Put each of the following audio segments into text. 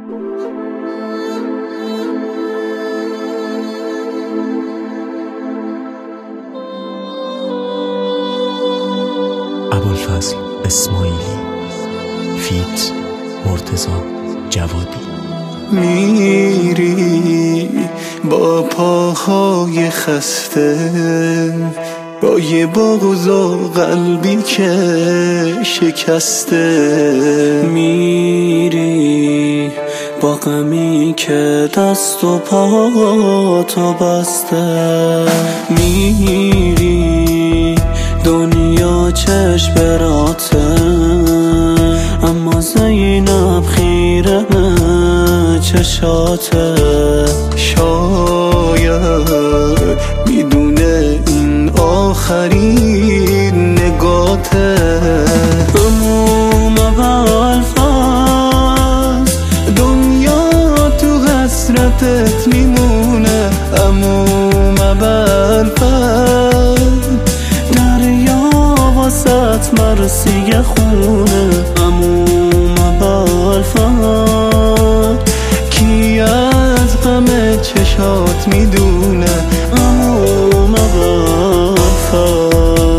ابوالفضل اسماعیلی فیت مرتضی جوادی. میری با پاهای خسته، با یه بغض و قلبی که شکسته، میری با غمی که دست و پا تو بسته، میری دنیا چشم براته، اما زینب خیره چشاته. شاید میدونه این آخرین نگاته، هموم ابوالفضل دنیا تو حسرتت میمونه. هموم ابوالفضل دریا واسط مرسی خونه. هموم ابوالفضل کی از غم چشات میدونه. هموم ابوالفضل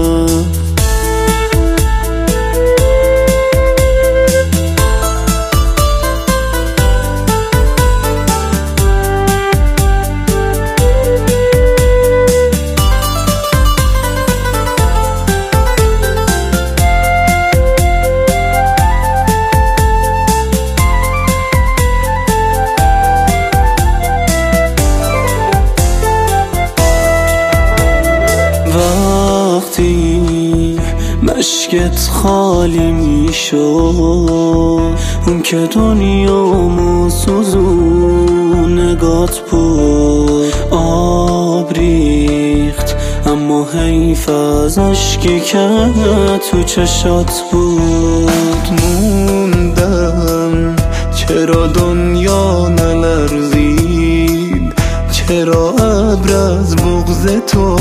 وقتی مشکت خالی میشد، اون که دنیامو سوزون نگات بود، آب ریخت اما حیف از اشکی که تو چشات بود. موندم چرا دنیا نلرزید، چرا ابر از بغض تو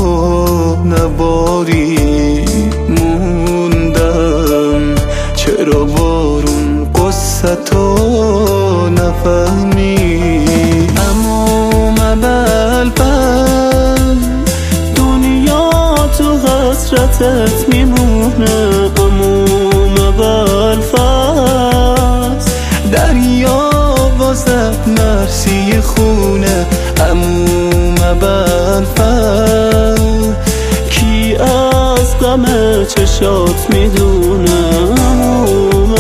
نبارید. موندم چرا بارون قصتو نفهمید. هموم ابوالفضل دنیا تو حسرتت میمونه. هموم ابوالفضل دریا واسط مرسی خونه. هموم ابوالفضل کی از غم چشات میدونه. هموم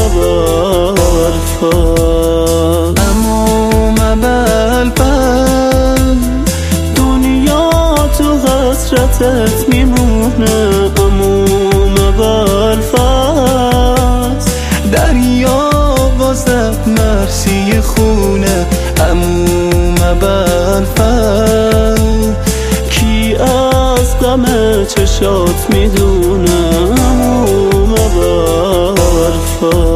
ابوالفضل هموم ابوالفضل دنیا تو حسرتت میمونه. هموم ابوالفضل دریا واسط مرسی خونه. هموم ابوالفضل کی از غم چشات میدونه. هموم ابوالفضل